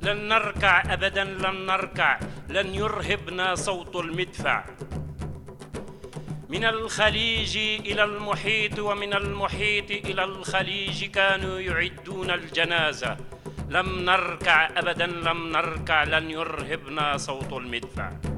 لن نركع أبداً، لن نركع، لن يرهبنا صوت المدفع. من الخليج إلى المحيط ومن المحيط إلى الخليج كانوا يعدون الجنازة. لم نركع أبداً، لم نركع، لن يرهبنا صوت المدفع.